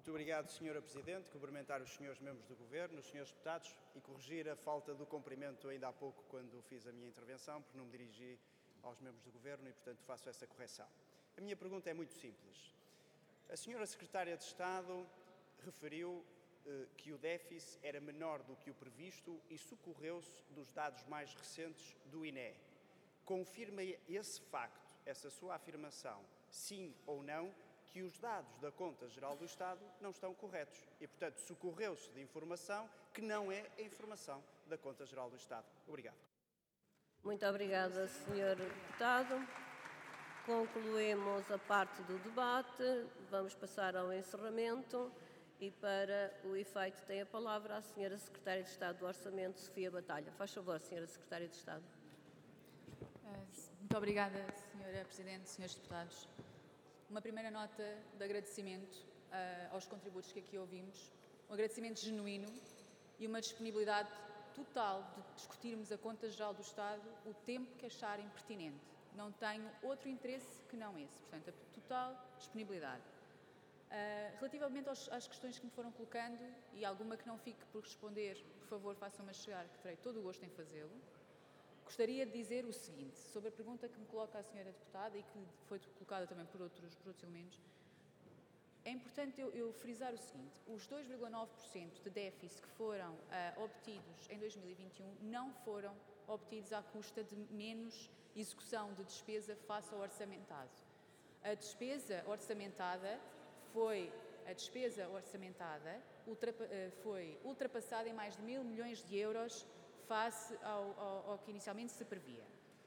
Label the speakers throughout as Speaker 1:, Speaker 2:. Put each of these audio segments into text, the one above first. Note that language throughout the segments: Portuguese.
Speaker 1: Muito obrigado, Sra. Presidente. Cumprimentar os senhores membros do Governo, os senhores deputados e corrigir a falta do cumprimento ainda há pouco quando fiz a minha intervenção, porque não me dirigi aos membros do Governo e, portanto, faço essa correção. A minha pergunta é muito simples. A Sra. Secretária de Estado referiu que o déficit era menor do que o previsto e socorreu-se dos dados mais recentes do INE. Confirma esse facto, essa sua afirmação, sim ou não, que os dados da Conta Geral do Estado não estão corretos e, portanto, socorreu-se de informação que não é a informação da Conta Geral do Estado. Obrigado.
Speaker 2: Muito obrigada, Sr. Deputado. Concluímos a parte do debate. Vamos passar ao encerramento e, para o efeito, tem a palavra a Sra. Secretária de Estado do Orçamento, Sofia Batalha. Faz favor, Sra. Secretária de Estado.
Speaker 3: Muito obrigada, Sra. Presidente, Srs. Deputados. Uma primeira nota de agradecimento aos contributos que aqui ouvimos, um agradecimento genuíno e uma disponibilidade total de discutirmos a Conta Geral do Estado o tempo que acharem pertinente. Não tenho outro interesse que não esse, portanto, a total disponibilidade. Relativamente às questões que me foram colocando, e alguma que não fique por responder, por favor, façam-me chegar, que terei todo o gosto em fazê-lo. Gostaria de dizer o seguinte, sobre a pergunta que me coloca a Sra. Deputada e que foi colocada também por outros elementos. É importante eu frisar o seguinte, os 2,9% de déficit que foram obtidos em 2021 não foram obtidos à custa de menos execução de despesa face ao orçamentado. A despesa orçamentada foi ultrapassada em mais de 1.000 milhões de euros face ao que inicialmente se previa.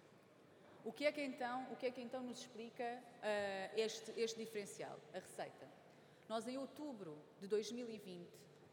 Speaker 3: O que é que então nos explica este diferencial? A receita. Nós, em outubro de 2020,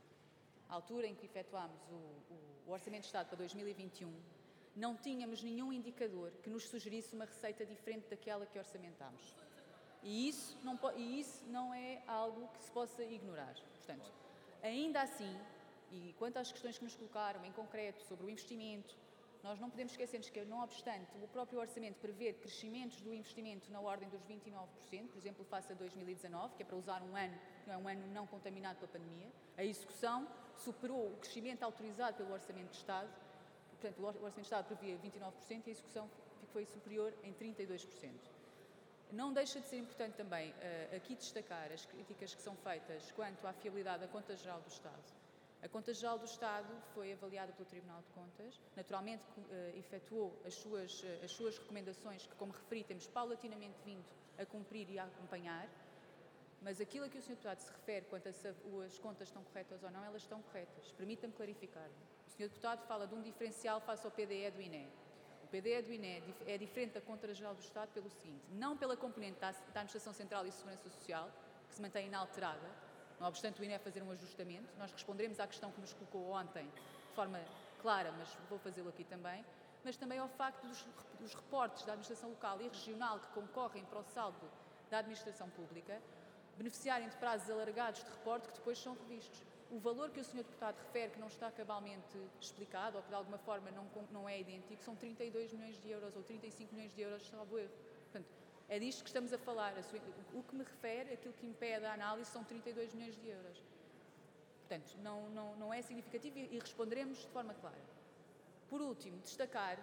Speaker 3: a altura em que efetuámos o Orçamento de Estado para 2021, não tínhamos nenhum indicador que nos sugerisse uma receita diferente daquela que orçamentámos. E isso não é algo que se possa ignorar. Portanto, ainda assim, e quanto às questões que nos colocaram em concreto sobre o investimento, nós não podemos esquecer-nos que, não obstante o próprio orçamento prever crescimentos do investimento na ordem dos 29%, por exemplo, face a 2019, que é para usar um ano que não é um ano não contaminado pela pandemia, a execução superou o crescimento autorizado pelo Orçamento de Estado. Portanto, o Orçamento de Estado previa 29% e a execução foi superior em 32%. Não deixa de ser importante também aqui destacar as críticas que são feitas quanto à fiabilidade da Conta Geral do Estado. A Conta Geral do Estado foi avaliada pelo Tribunal de Contas, naturalmente efetuou as suas recomendações, que, como referi, temos paulatinamente vindo a cumprir e a acompanhar, mas aquilo a que o Sr. Deputado se refere quanto a se as contas estão corretas ou não, elas estão corretas. Permita-me clarificar. O Sr. Deputado fala de um diferencial face ao PDE do INE. O PDE do INE é diferente da Conta Geral do Estado pelo seguinte, não pela componente da Administração Central e Segurança Social, que se mantém inalterada. Não obstante o INE fazer um ajustamento, nós responderemos à questão que nos colocou ontem de forma clara, mas vou fazê-lo aqui também, mas também ao facto dos reportes da administração local e regional que concorrem para o saldo da administração pública beneficiarem de prazos alargados de reporte que depois são revistos. O valor que o Sr. Deputado refere, que não está cabalmente explicado ou que de alguma forma não é idêntico, são 32 milhões de euros ou 35 milhões de euros, salvo erro. Portanto, é disto que estamos a falar. O que me refere, aquilo que impede a análise, são 32 milhões de euros. Portanto, não é significativo e responderemos de forma clara. Por último, destacar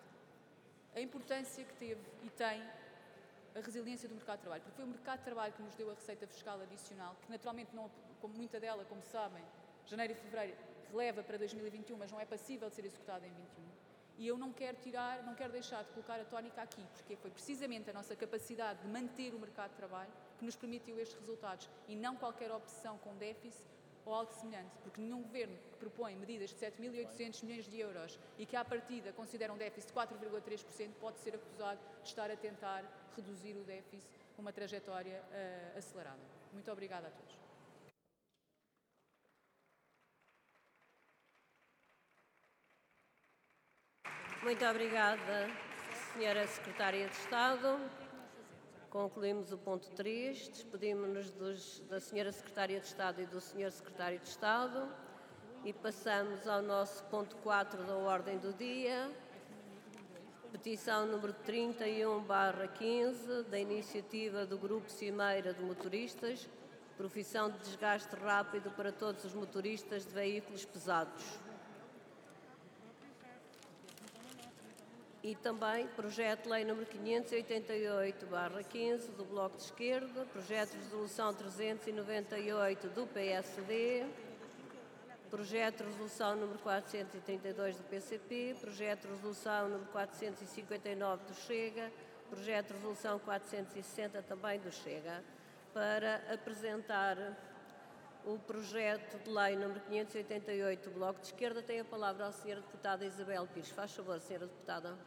Speaker 3: a importância que teve e tem a resiliência do mercado de trabalho, porque foi o mercado de trabalho que nos deu a receita fiscal adicional, que naturalmente, não, como muita dela, como sabem, janeiro e fevereiro releva para 2021, mas não é passível de ser executada em 2021. E eu não quero deixar de colocar a tónica aqui, porque foi precisamente a nossa capacidade de manter o mercado de trabalho que nos permitiu estes resultados e não qualquer opção com déficit ou algo semelhante, porque nenhum governo que propõe medidas de 7.800 milhões de euros e que à partida considera um déficit de 4,3% pode ser acusado de estar a tentar reduzir o déficit com uma trajetória acelerada. Muito obrigada a todos.
Speaker 2: Muito obrigada, Sra. Secretária de Estado. Concluímos o ponto 3. Despedimos-nos da Sra. Secretária de Estado e do Sr. Secretário de Estado e passamos ao nosso ponto 4 da ordem do dia. Petição número 31/15 da iniciativa do Grupo Cimeira de Motoristas profissão de desgaste rápido para todos os motoristas de veículos pesados. E também projeto de lei número 588/15 do Bloco de Esquerda, projeto de resolução 398 do PSD, projeto de resolução número 432 do PCP, projeto de resolução número 459 do Chega, projeto de resolução 460 também do Chega. Para apresentar o projeto de lei número 588 do Bloco de Esquerda, tem a palavra a senhora deputada Isabel Pires. Faz favor, senhora deputada.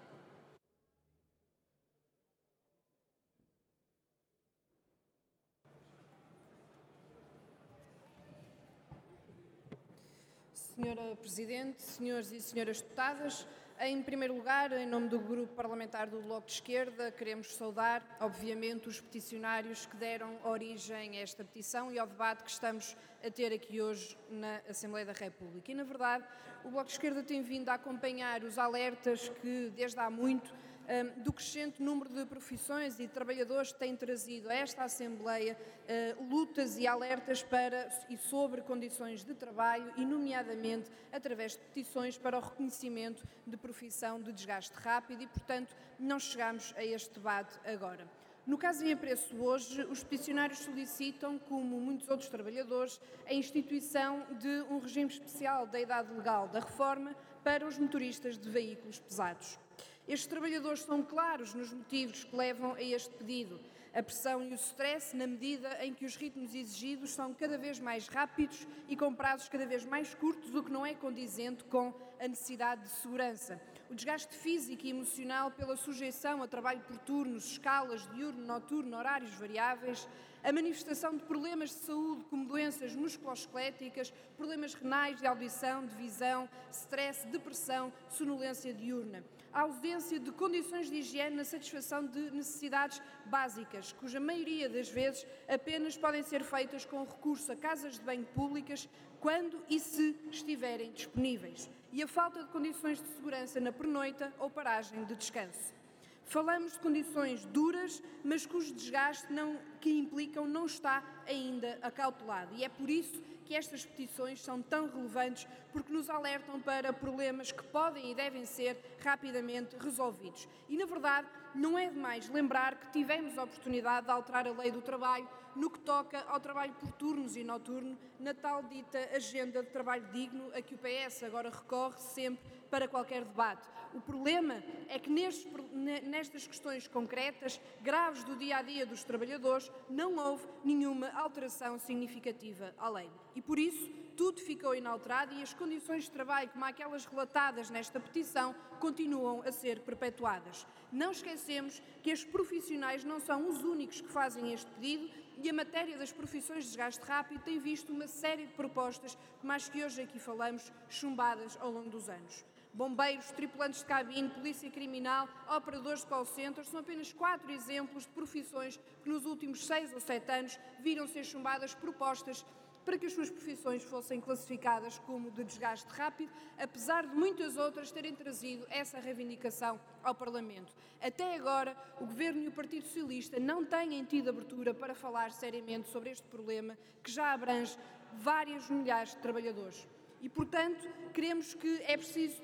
Speaker 4: Senhora Presidente, senhores e senhoras deputadas, em primeiro lugar, em nome do Grupo Parlamentar do Bloco de Esquerda, queremos saudar, obviamente, os peticionários que deram origem a esta petição e ao debate que estamos a ter aqui hoje na Assembleia da República. E, na verdade, o Bloco de Esquerda tem vindo a acompanhar os alertas que, desde há muito, do crescente número de profissões e de trabalhadores que têm trazido a esta Assembleia lutas e alertas para e sobre condições de trabalho e, nomeadamente, através de petições para o reconhecimento de profissão de desgaste rápido e, portanto, não chegamos a este debate agora. No caso em apreço hoje, os peticionários solicitam, como muitos outros trabalhadores, a instituição de um regime especial da idade legal da reforma para os motoristas de veículos pesados. Estes trabalhadores são claros nos motivos que levam a este pedido. A pressão e o stress na medida em que os ritmos exigidos são cada vez mais rápidos e com prazos cada vez mais curtos, o que não é condizente com a necessidade de segurança. O desgaste físico e emocional pela sujeição a trabalho por turnos, escalas, diurno, noturno, horários variáveis, a manifestação de problemas de saúde como doenças musculoesqueléticas, problemas renais, de audição, de visão, stress, depressão, sonolência diurna. A ausência de condições de higiene na satisfação de necessidades básicas, cuja maioria das vezes apenas podem ser feitas com recurso a casas de banho públicas quando e se estiverem disponíveis. E a falta de condições de segurança na pernoita ou paragem de descanso. Falamos de condições duras, mas cujo desgaste que implicam não está ainda acautelado. E é por isso que estas petições são tão relevantes, porque nos alertam para problemas que podem e devem ser rapidamente resolvidos. E, na verdade, não é demais lembrar que tivemos a oportunidade de alterar a lei do trabalho no que toca ao trabalho por turnos e noturno, na tal dita agenda de trabalho digno a que o PS agora recorre sempre para qualquer debate. O problema é que nestas questões concretas, graves do dia-a-dia dos trabalhadores, não houve nenhuma alteração significativa à lei. E por isso, tudo ficou inalterado e as condições de trabalho, como aquelas relatadas nesta petição, continuam a ser perpetuadas. Não esquecemos que estes profissionais não são os únicos que fazem este pedido e a matéria das profissões de desgaste rápido tem visto uma série de propostas, como as que hoje aqui falamos, chumbadas ao longo dos anos. Bombeiros, tripulantes de cabine, polícia criminal, operadores de call centers são apenas 4 exemplos de profissões que nos últimos 6 ou 7 anos viram ser chumbadas propostas para que as suas profissões fossem classificadas como de desgaste rápido, apesar de muitas outras terem trazido essa reivindicação ao Parlamento. Até agora, o Governo e o Partido Socialista não têm tido abertura para falar seriamente sobre este problema que já abrange várias milhares de trabalhadores. E, portanto, queremos que é preciso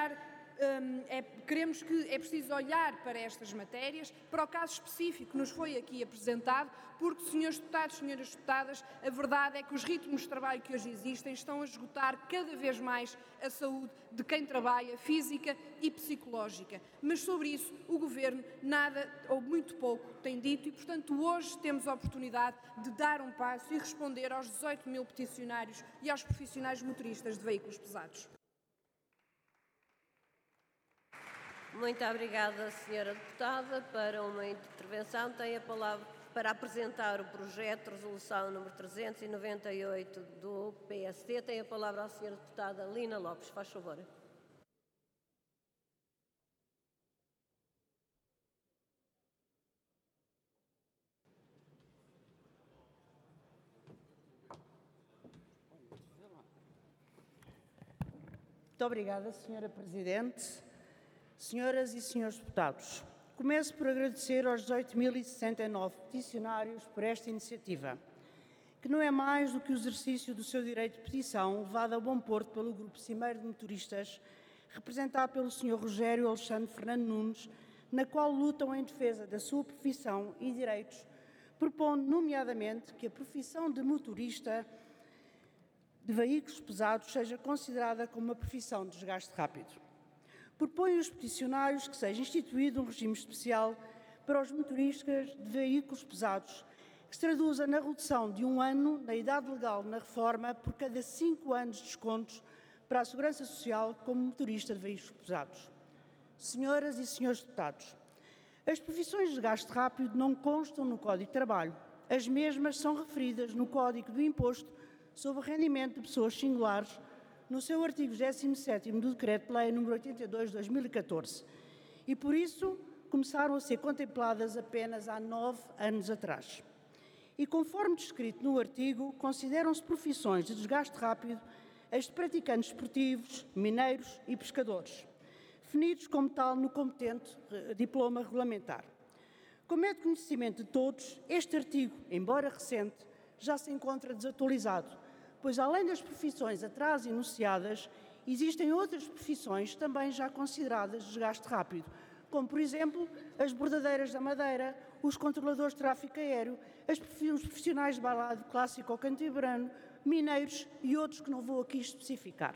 Speaker 4: olhar para estas matérias, para o caso específico que nos foi aqui apresentado, porque, senhores deputados, senhoras deputadas, a verdade é que os ritmos de trabalho que hoje existem estão a esgotar cada vez mais a saúde de quem trabalha, física e psicológica. Mas sobre isso o Governo nada ou muito pouco tem dito e, portanto, hoje temos a oportunidade de dar um passo e responder aos 18 mil peticionários e aos profissionais motoristas de veículos pesados.
Speaker 2: Muito obrigada, senhora deputada. Para uma intervenção tem a palavra para apresentar o projeto de resolução número 398 do PSD. Tem a palavra a senhora deputada Lina Lopes. Faz favor.
Speaker 5: Muito obrigada, senhora Presidente. Senhoras e senhores deputados, começo por agradecer aos 18.069 peticionários por esta iniciativa. que não é mais do que o exercício do seu direito de petição, levado a bom porto pelo Grupo Cimeiro de Motoristas, representado pelo Sr. Rogério Alexandre Fernando Nunes, na qual lutam em defesa da sua profissão e direitos, propondo, nomeadamente, que a profissão de motorista de veículos pesados seja considerada como uma profissão de desgaste rápido. Propõem os peticionários que seja instituído um regime especial para os motoristas de veículos pesados, que se traduza na redução de 1 ano na idade legal na reforma por cada 5 anos de descontos para a Segurança Social como motorista de veículos pesados. Senhoras e senhores deputados, as profissões de desgaste rápido não constam no Código de Trabalho. As mesmas são referidas no Código do Imposto sobre o Rendimento de Pessoas Singulares, no seu artigo 17º do Decreto-Lei nº 82 de 2014, e por isso começaram a ser contempladas apenas há 9 anos atrás. E, conforme descrito no artigo, consideram-se profissões de desgaste rápido as de praticantes esportivos, mineiros e pescadores, definidos como tal no competente diploma regulamentar. Como é de conhecimento de todos, este artigo, embora recente, já se encontra desatualizado, pois, além das profissões atrás enunciadas, existem outras profissões também já consideradas de desgaste rápido, como, por exemplo, as bordadeiras da madeira, os controladores de tráfego aéreo, os profissionais de bailado clássico ou cantibrano, mineiros e outros que não vou aqui especificar.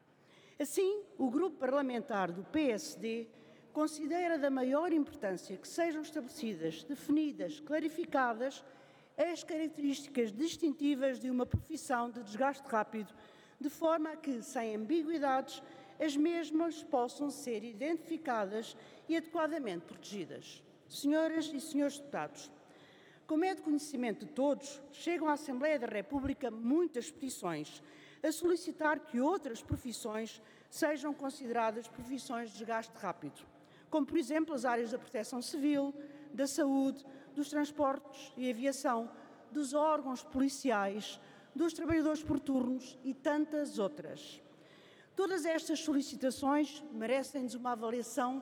Speaker 5: Assim, o grupo parlamentar do PSD considera da maior importância que sejam estabelecidas, definidas, clarificadas as características distintivas de uma profissão de desgaste rápido, de forma a que, sem ambiguidades, as mesmas possam ser identificadas e adequadamente protegidas. Senhoras e senhores deputados, como é de conhecimento de todos, chegam à Assembleia da República muitas petições a solicitar que outras profissões sejam consideradas profissões de desgaste rápido, como, por exemplo, as áreas da proteção civil, da saúde, dos transportes e aviação, dos órgãos policiais, dos trabalhadores por turnos e tantas outras. Todas estas solicitações merecem-nos uma avaliação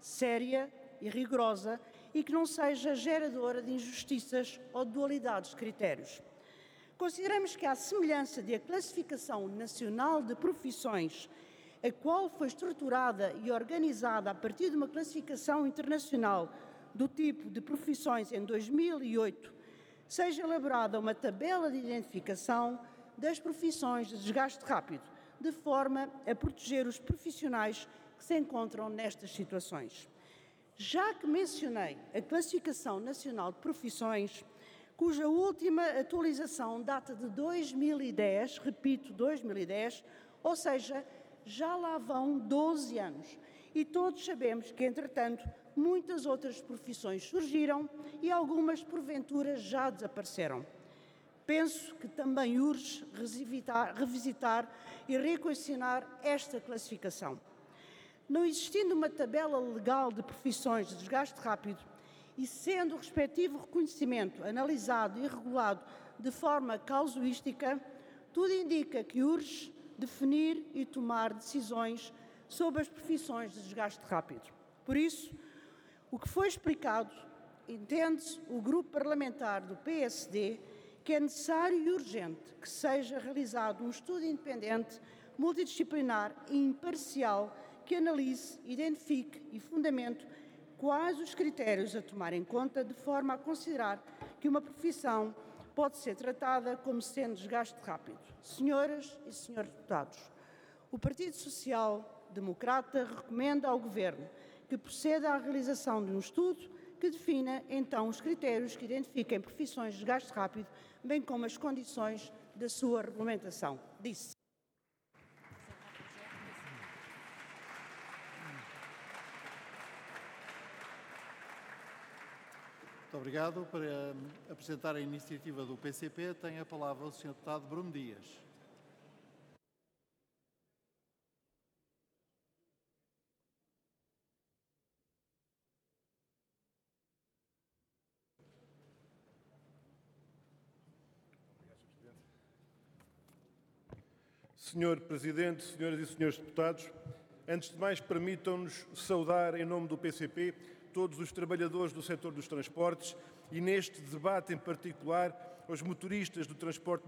Speaker 5: séria e rigorosa e que não seja geradora de injustiças ou de dualidades de critérios. Consideramos que, à semelhança da Classificação Nacional de Profissões, a qual foi estruturada e organizada a partir de uma classificação internacional do tipo de profissões em 2008, seja elaborada uma tabela de identificação das profissões de desgaste rápido, de forma a proteger os profissionais que se encontram nestas situações. Já que mencionei a Classificação Nacional de Profissões, cuja última atualização data de 2010, repito, 2010, ou seja, já lá vão 12 anos. E todos sabemos que, entretanto, muitas outras profissões surgiram e algumas, porventura, já desapareceram. Penso que também urge revisitar e reequacionar esta classificação. Não existindo uma tabela legal de profissões de desgaste rápido e sendo o respectivo reconhecimento analisado e regulado de forma casuística, tudo indica que urge definir e tomar decisões sobre as profissões de desgaste rápido. Por isso, o que foi explicado, entende-se o grupo parlamentar do PSD que é necessário e urgente que seja realizado um estudo independente, multidisciplinar e imparcial que analise, identifique e fundamente quais os critérios a tomar em conta de forma a considerar que uma profissão pode ser tratada como sendo desgaste rápido. Senhoras e senhores deputados, o Partido Social Democrata recomenda ao Governo que proceda à realização de um estudo que defina, então, os critérios que identifiquem profissões de desgaste rápido, bem como as condições da sua regulamentação. Disse.
Speaker 6: Muito obrigado. Para apresentar a iniciativa do PCP, tem a palavra o Sr. Deputado Bruno Dias.
Speaker 7: Senhor Presidente, senhoras e senhores deputados, antes de mais permitam-nos saudar em nome do PCP todos os trabalhadores do setor dos transportes e neste debate em particular aos motoristas do transporte